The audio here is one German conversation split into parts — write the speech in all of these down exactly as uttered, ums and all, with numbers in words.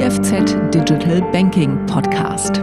F Z Digital Banking Podcast.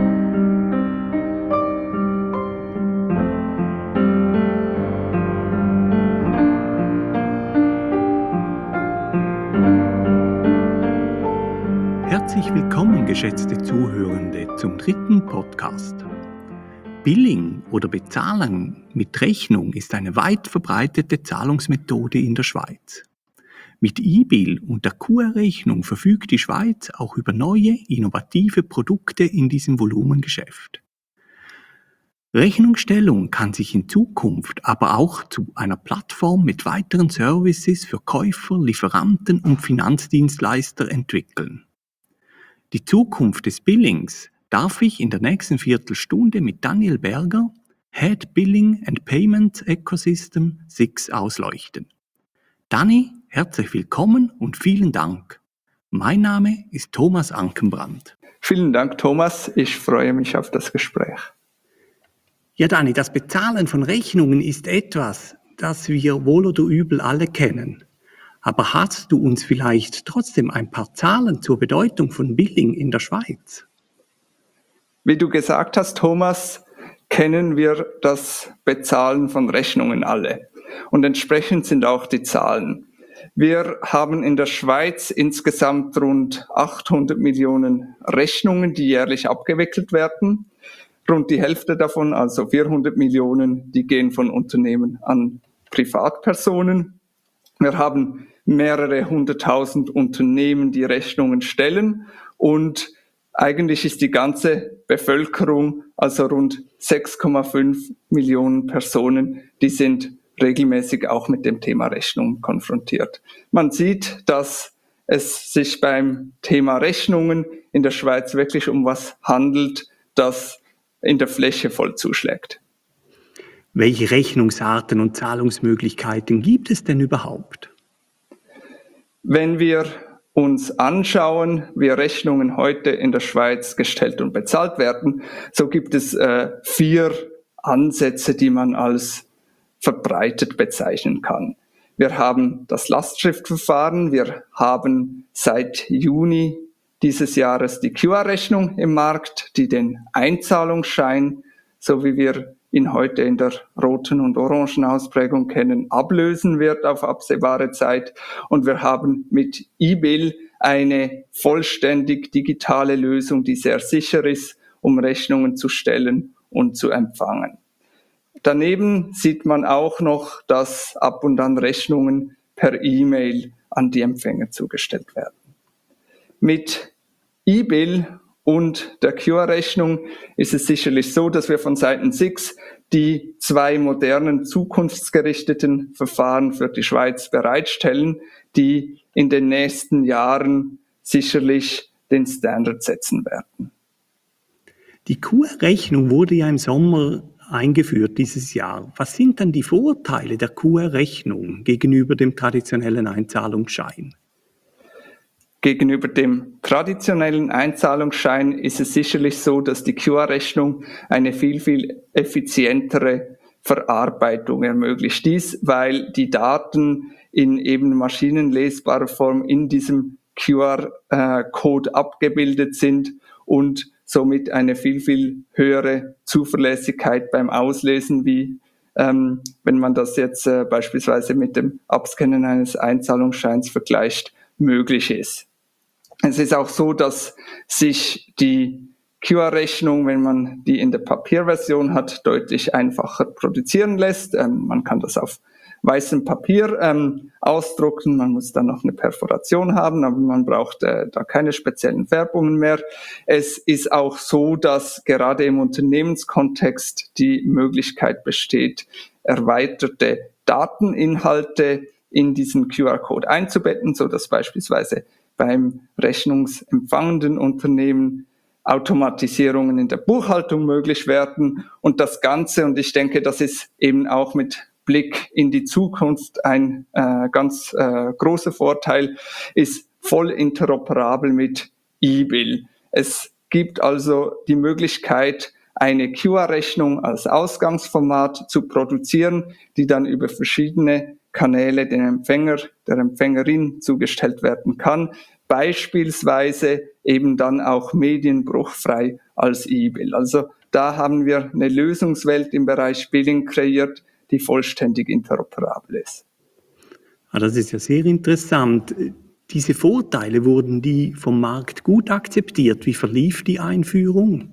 Herzlich willkommen, geschätzte Zuhörende, zum dritten Podcast. Billing oder Bezahlung mit Rechnung ist eine weit verbreitete Zahlungsmethode in der Schweiz. Mit E-Bill und der Q R-Rechnung verfügt die Schweiz auch über neue, innovative Produkte in diesem Volumengeschäft. Rechnungsstellung kann sich in Zukunft aber auch zu einer Plattform mit weiteren Services für Käufer, Lieferanten und Finanzdienstleister entwickeln. Die Zukunft des Billings darf ich in der nächsten Viertelstunde mit Daniel Berger, Head Billing and Payments Ecosystem S I X, ausleuchten. Dani, herzlich willkommen und vielen Dank. Mein Name ist Thomas Ankenbrand. Vielen Dank, Thomas. Ich freue mich auf das Gespräch. Ja, Dani, das Bezahlen von Rechnungen ist etwas, das wir wohl oder übel alle kennen. Aber hast du uns vielleicht trotzdem ein paar Zahlen zur Bedeutung von Billing in der Schweiz? Wie du gesagt hast, Thomas, kennen wir das Bezahlen von Rechnungen alle. Und entsprechend sind auch die Zahlen. Wir haben in der Schweiz insgesamt rund achthundert Millionen Rechnungen, die jährlich abgewickelt werden. Rund die Hälfte davon, also vierhundert Millionen, die gehen von Unternehmen an Privatpersonen. Wir haben mehrere hunderttausend Unternehmen, die Rechnungen stellen, und eigentlich ist die ganze Bevölkerung, also rund sechs Komma fünf Millionen Personen, die sind regelmäßig auch mit dem Thema Rechnung konfrontiert. Man sieht, dass es sich beim Thema Rechnungen in der Schweiz wirklich um was handelt, das in der Fläche voll zuschlägt. Welche Rechnungsarten und Zahlungsmöglichkeiten gibt es denn überhaupt? Wenn wir uns anschauen, wie Rechnungen heute in der Schweiz gestellt und bezahlt werden, so gibt es äh, vier Ansätze, die man als verbreitet bezeichnen kann. Wir haben das Lastschriftverfahren, wir haben seit Juni dieses Jahres die Q R-Rechnung im Markt, die den Einzahlungsschein, so wie wir ihn heute in der roten und orangen Ausprägung kennen, ablösen wird auf absehbare Zeit. Und wir haben mit E-Bill eine vollständig digitale Lösung, die sehr sicher ist, um Rechnungen zu stellen und zu empfangen. Daneben sieht man auch noch, dass ab und an Rechnungen per E-Mail an die Empfänger zugestellt werden. Mit E-Bill und der Q R-Rechnung ist es sicherlich so, dass wir von Seiten S I X die zwei modernen, zukunftsgerichteten Verfahren für die Schweiz bereitstellen, die in den nächsten Jahren sicherlich den Standard setzen werden. Die Q R-Rechnung wurde ja im Sommer eingeführt dieses Jahr. Was sind dann die Vorteile der Q R-Rechnung gegenüber dem traditionellen Einzahlungsschein? Gegenüber dem traditionellen Einzahlungsschein ist es sicherlich so, dass die Q R-Rechnung eine viel, viel effizientere Verarbeitung ermöglicht. Dies, weil die Daten in eben maschinenlesbarer Form in diesem Q R-Code abgebildet sind und somit eine viel, viel höhere Zuverlässigkeit beim Auslesen, wie ähm, wenn man das jetzt äh, beispielsweise mit dem Abscannen eines Einzahlungsscheins vergleicht, möglich ist. Es ist auch so, dass sich die Q R-Rechnung, wenn man die in der Papierversion hat, deutlich einfacher produzieren lässt. Ähm, man kann das auf weißem Papier ähm, ausdrucken, man muss dann noch eine Perforation haben, aber man braucht äh, da keine speziellen Färbungen mehr. Es ist auch so, dass gerade im Unternehmenskontext die Möglichkeit besteht, erweiterte Dateninhalte in diesen Q R-Code einzubetten, so dass beispielsweise beim rechnungsempfangenden Unternehmen Automatisierungen in der Buchhaltung möglich werden. Und das Ganze, und ich denke, das ist eben auch mit Blick in die Zukunft ein äh, ganz äh, großer Vorteil, ist voll interoperabel mit E-Bill. Es gibt also die Möglichkeit, eine Q R-Rechnung als Ausgangsformat zu produzieren, die dann über verschiedene Kanäle dem Empfänger, der Empfängerin zugestellt werden kann. beispielsweise eben dann auch medienbruchfrei als E-Bill. Also da haben wir eine Lösungswelt im Bereich Billing kreiert, die vollständig interoperabel ist. Ah, das ist ja sehr interessant. Diese Vorteile, wurden die vom Markt gut akzeptiert? Wie verlief die Einführung?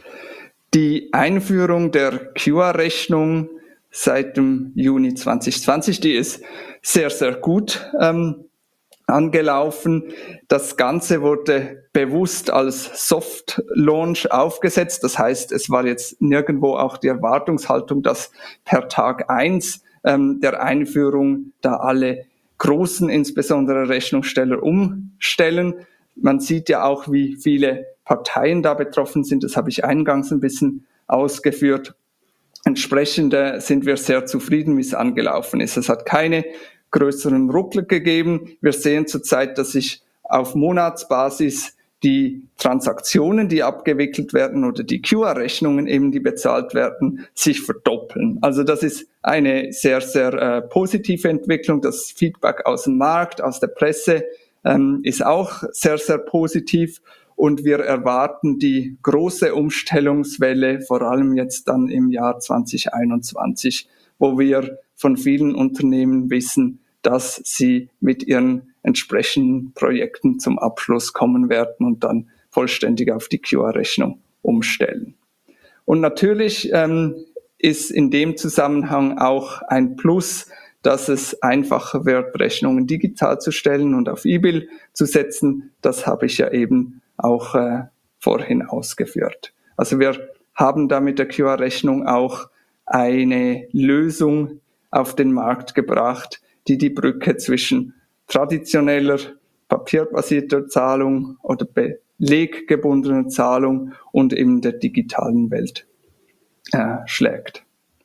Die Einführung der Q R-Rechnung seit dem Juni zwanzig zwanzig, die ist sehr, sehr gut ähm, angelaufen. Das Ganze wurde bewusst als Soft-Launch aufgesetzt. Das heißt, es war jetzt nirgendwo auch die Erwartungshaltung, dass per Tag eins ähm, der Einführung da alle großen, insbesondere Rechnungssteller, umstellen. Man sieht ja auch, wie viele Parteien da betroffen sind. Das habe ich eingangs ein bisschen ausgeführt. Entsprechend äh, sind wir sehr zufrieden, wie es angelaufen ist. Es hat keine größeren Ruckler gegeben. Wir sehen zurzeit, dass sich auf Monatsbasis die Transaktionen, die abgewickelt werden oder die Q R-Rechnungen eben, die bezahlt werden, sich verdoppeln. Also das ist eine sehr, sehr äh, positive Entwicklung. Das Feedback aus dem Markt, aus der Presse ähm, ist auch sehr, sehr positiv. Und wir erwarten die große Umstellungswelle, vor allem jetzt dann im Jahr zwanzig einundzwanzig, wo wir von vielen Unternehmen wissen, dass sie mit ihren entsprechenden Projekten zum Abschluss kommen werden und dann vollständig auf die Q R-Rechnung umstellen. Und natürlich ähm, ist in dem Zusammenhang auch ein Plus, dass es einfacher wird, Rechnungen digital zu stellen und auf E-Bill zu setzen. Das habe ich ja eben auch äh, vorhin ausgeführt. Also wir haben da mit der Q R-Rechnung auch eine Lösung auf den Markt gebracht, die die Brücke zwischen traditioneller, papierbasierter Zahlung oder beleggebundener Zahlung und eben der digitalen Welt äh, schlägt.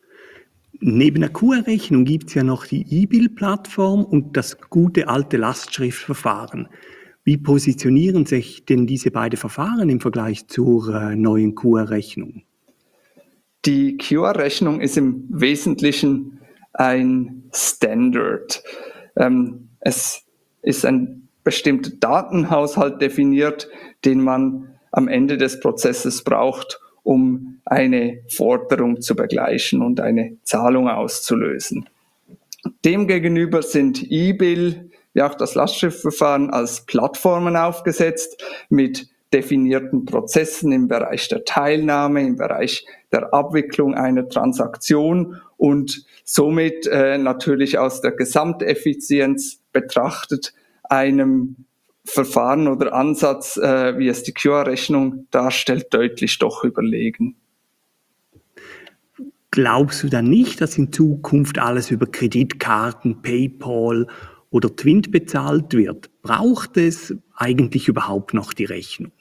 Neben der Q R-Rechnung gibt es ja noch die E-Bill-Plattform und das gute alte Lastschriftverfahren. Wie positionieren sich denn diese beiden Verfahren im Vergleich zur äh, neuen Q R-Rechnung? Die Q R-Rechnung ist im Wesentlichen ein Standard. Ähm, es ist ein bestimmter Datenhaushalt definiert, den man am Ende des Prozesses braucht, um eine Forderung zu begleichen und eine Zahlung auszulösen. Demgegenüber sind E-Bill, wie auch das Lastschriftverfahren, als Plattformen aufgesetzt mit definierten Prozessen im Bereich der Teilnahme, im Bereich der Abwicklung einer Transaktion und somit äh, natürlich aus der Gesamteffizienz betrachtet einem Verfahren oder Ansatz, äh, wie es die Q R-Rechnung darstellt, deutlich doch überlegen. Glaubst du dann nicht, dass in Zukunft alles über Kreditkarten, PayPal oder Twint bezahlt wird? Braucht es eigentlich überhaupt noch die Rechnung?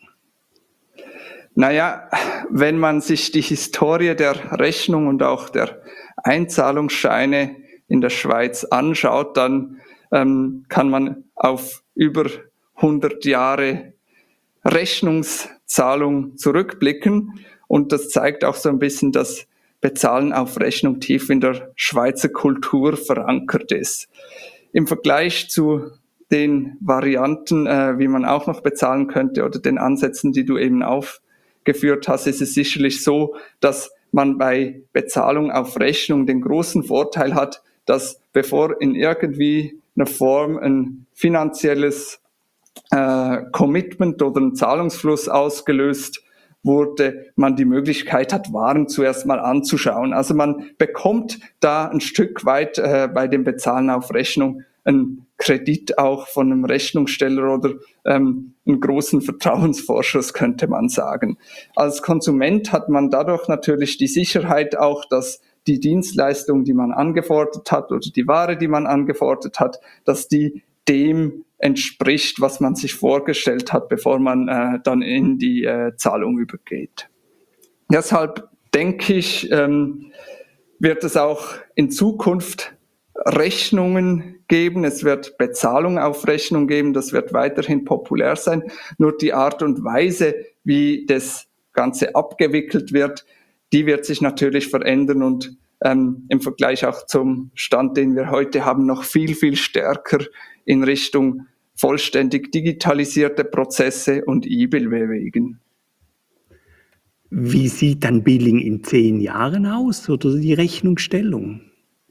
Naja, wenn man sich die Historie der Rechnung und auch der Einzahlungsscheine in der Schweiz anschaut, dann ähm, kann man auf über hundert Jahre Rechnungszahlung zurückblicken. Und das zeigt auch so ein bisschen, dass Bezahlen auf Rechnung tief in der Schweizer Kultur verankert ist. Im Vergleich zu den Varianten, äh, wie man auch noch bezahlen könnte oder den Ansätzen, die du eben aufgeführt hast, ist es sicherlich so, dass man bei Bezahlung auf Rechnung den großen Vorteil hat, dass bevor in irgendwie einer Form ein finanzielles äh, Commitment oder ein Zahlungsfluss ausgelöst wurde, man die Möglichkeit hat, Waren zuerst mal anzuschauen. Also man bekommt da ein Stück weit äh, bei dem Bezahlen auf Rechnung einen Kredit auch von einem Rechnungssteller oder ähm, einen großen Vertrauensvorschuss, könnte man sagen. Als Konsument hat man dadurch natürlich die Sicherheit auch, dass die Dienstleistung, die man angefordert hat oder die Ware, die man angefordert hat, dass die dem entspricht, was man sich vorgestellt hat, bevor man äh, dann in die äh, Zahlung übergeht. Deshalb denke ich, ähm, wird es auch in Zukunft Rechnungen geben, es wird Bezahlung auf Rechnung geben, das wird weiterhin populär sein. Nur die Art und Weise, wie das Ganze abgewickelt wird, die wird sich natürlich verändern und ähm, im Vergleich auch zum Stand, den wir heute haben, noch viel, viel stärker in Richtung vollständig digitalisierte Prozesse und E-Bill bewegen. Wie sieht dann Billing in zehn Jahren aus oder die Rechnungsstellung?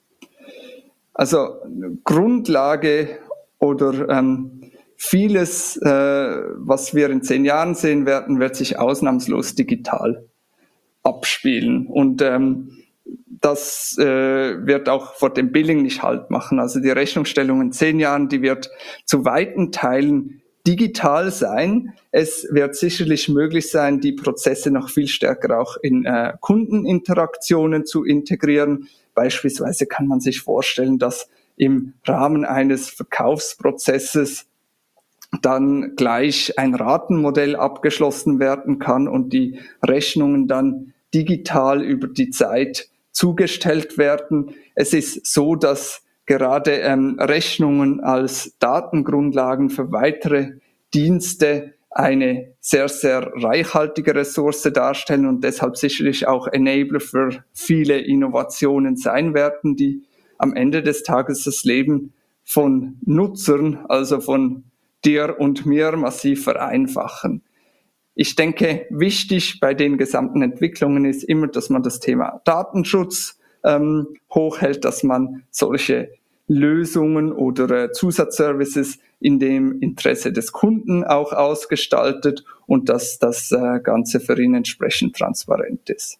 Also Grundlage oder ähm, vieles, äh, was wir in zehn Jahren sehen werden, wird sich ausnahmslos digital abspielen. Und ähm, das äh, wird auch vor dem Billing nicht Halt machen. Also die Rechnungsstellung in zehn Jahren, die wird zu weiten Teilen digital sein. Es wird sicherlich möglich sein, die Prozesse noch viel stärker auch in äh, Kundeninteraktionen zu integrieren. Beispielsweise kann man sich vorstellen, dass im Rahmen eines Verkaufsprozesses dann gleich ein Ratenmodell abgeschlossen werden kann und die Rechnungen dann digital über die Zeit zugestellt werden. Es ist so, dass gerade ähm, Rechnungen als Datengrundlagen für weitere Dienste eine sehr, sehr reichhaltige Ressource darstellen und deshalb sicherlich auch Enabler für viele Innovationen sein werden, die am Ende des Tages das Leben von Nutzern, also von dir und mir, massiv vereinfachen. Ich denke, wichtig bei den gesamten Entwicklungen ist immer, dass man das Thema Datenschutz ähm, hochhält, dass man solche Lösungen oder äh, Zusatzservices in dem Interesse des Kunden auch ausgestaltet und dass das äh, Ganze für ihn entsprechend transparent ist.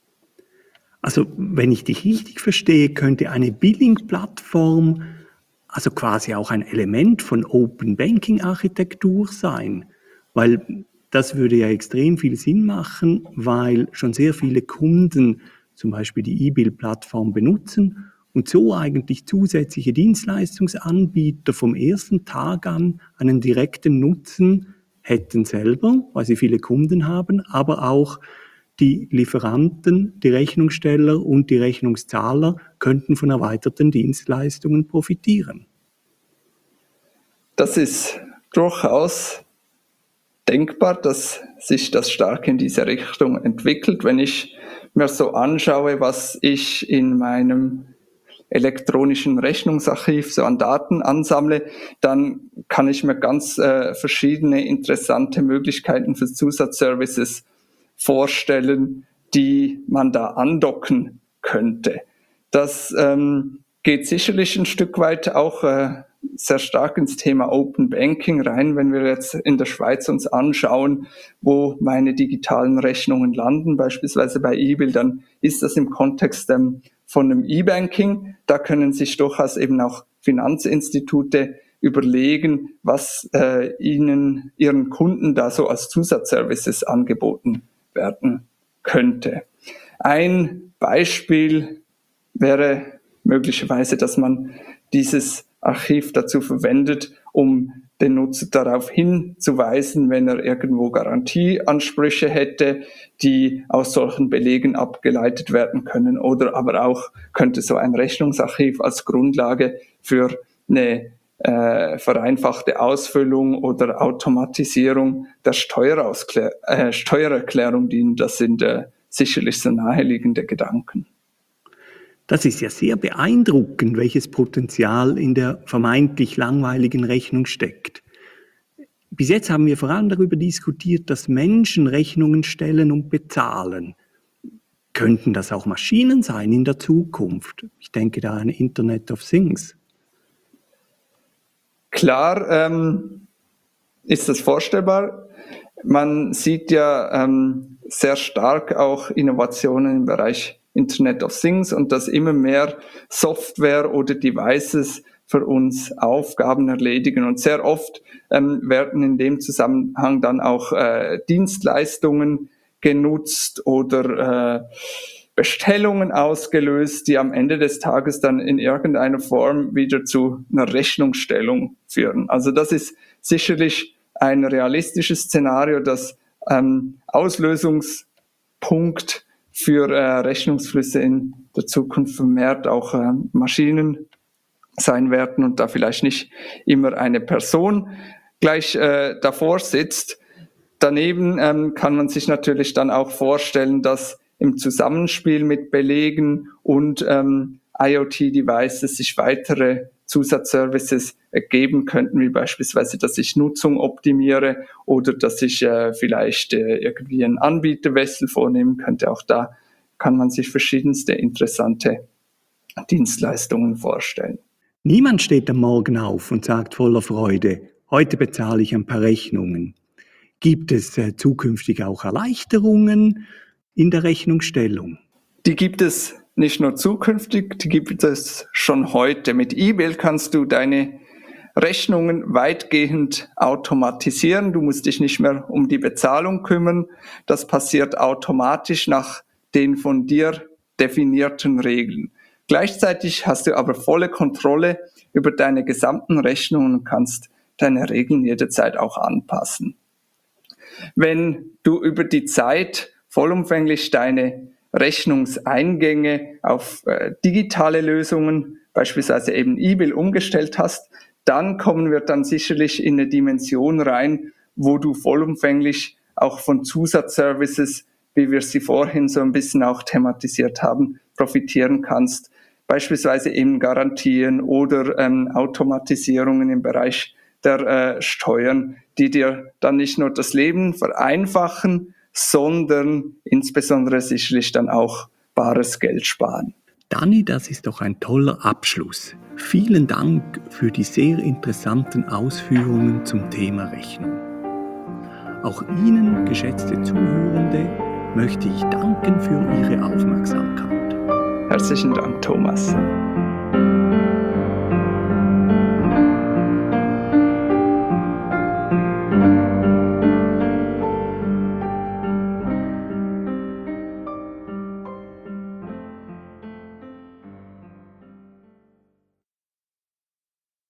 Also wenn ich dich richtig verstehe, könnte eine Billing-Plattform also quasi auch ein Element von Open Banking Architektur sein, weil das würde ja extrem viel Sinn machen, weil schon sehr viele Kunden zum Beispiel die E-Bill-Plattform benutzen und so eigentlich zusätzliche Dienstleistungsanbieter vom ersten Tag an einen direkten Nutzen hätten selber, weil sie viele Kunden haben, aber auch die Lieferanten, die Rechnungssteller und die Rechnungszahler könnten von erweiterten Dienstleistungen profitieren. Das ist durchaus denkbar, dass sich das stark in diese Richtung entwickelt. Wenn ich mir so anschaue, was ich in meinem elektronischen Rechnungsarchiv so an Daten ansammle, dann kann ich mir ganz äh, verschiedene interessante Möglichkeiten für Zusatzservices vorstellen, die man da andocken könnte. Das ähm, geht sicherlich ein Stück weit auch äh, sehr stark ins Thema Open Banking rein, wenn wir jetzt in der Schweiz uns anschauen, wo meine digitalen Rechnungen landen, beispielsweise bei E-Bill, dann ist das im Kontext ähm, von einem E-Banking. Da können sich durchaus eben auch Finanzinstitute überlegen, was äh, ihnen, ihren Kunden da so als Zusatzservices angeboten werden könnte. Ein Beispiel wäre möglicherweise, dass man dieses Archiv dazu verwendet, um den Nutzer darauf hinzuweisen, wenn er irgendwo Garantieansprüche hätte, die aus solchen Belegen abgeleitet werden können. Oder aber auch könnte so ein Rechnungsarchiv als Grundlage für eine äh, vereinfachte Ausfüllung oder Automatisierung der Steuerausklär- äh, Steuererklärung dienen. Das sind äh, sicherlich so naheliegende Gedanken. Das ist ja sehr beeindruckend, welches Potenzial in der vermeintlich langweiligen Rechnung steckt. Bis jetzt haben wir vor allem darüber diskutiert, dass Menschen Rechnungen stellen und bezahlen. Könnten das auch Maschinen sein in der Zukunft? Ich denke da an Internet of Things. Klar ähm, ist das vorstellbar. Man sieht ja ähm, sehr stark auch Innovationen im Bereich Internet of Things und dass immer mehr Software oder Devices für uns Aufgaben erledigen. Und sehr oft ähm, werden in dem Zusammenhang dann auch äh, Dienstleistungen genutzt oder äh, Bestellungen ausgelöst, die am Ende des Tages dann in irgendeiner Form wieder zu einer Rechnungsstellung führen. Also das ist sicherlich ein realistisches Szenario, das ähm, Auslösungspunkt für äh, Rechnungsflüsse in der Zukunft vermehrt auch äh, Maschinen sein werden und da vielleicht nicht immer eine Person gleich äh, davor sitzt. Daneben ähm, kann man sich natürlich dann auch vorstellen, dass im Zusammenspiel mit Belegen und ähm, IoT-Devices sich weitere Zusatzservices ergeben könnten, wie beispielsweise, dass ich Nutzung optimiere oder dass ich äh, vielleicht äh, irgendwie einen Anbieterwechsel vornehmen könnte. Auch da kann man sich verschiedenste interessante Dienstleistungen vorstellen. Niemand steht am Morgen auf und sagt voller Freude, heute bezahle ich ein paar Rechnungen. Gibt es äh, zukünftig auch Erleichterungen in der Rechnungsstellung? Die gibt es nicht nur zukünftig, die gibt es schon heute. Mit eBill kannst du deine Rechnungen weitgehend automatisieren. Du musst dich nicht mehr um die Bezahlung kümmern. Das passiert automatisch nach den von dir definierten Regeln. Gleichzeitig hast du aber volle Kontrolle über deine gesamten Rechnungen und kannst deine Regeln jederzeit auch anpassen. Wenn du über die Zeit vollumfänglich deine Rechnungseingänge auf äh, digitale Lösungen, beispielsweise eben eBill, umgestellt hast, dann kommen wir dann sicherlich in eine Dimension rein, wo du vollumfänglich auch von Zusatzservices, wie wir sie vorhin so ein bisschen auch thematisiert haben, profitieren kannst. Beispielsweise eben Garantien oder ähm, Automatisierungen im Bereich der äh, Steuern, die dir dann nicht nur das Leben vereinfachen, sondern insbesondere sicherlich dann auch bares Geld sparen. Dani, das ist doch ein toller Abschluss. Vielen Dank für die sehr interessanten Ausführungen zum Thema Rechnung. Auch Ihnen, geschätzte Zuhörende, möchte ich danken für Ihre Aufmerksamkeit. Herzlichen Dank, Thomas.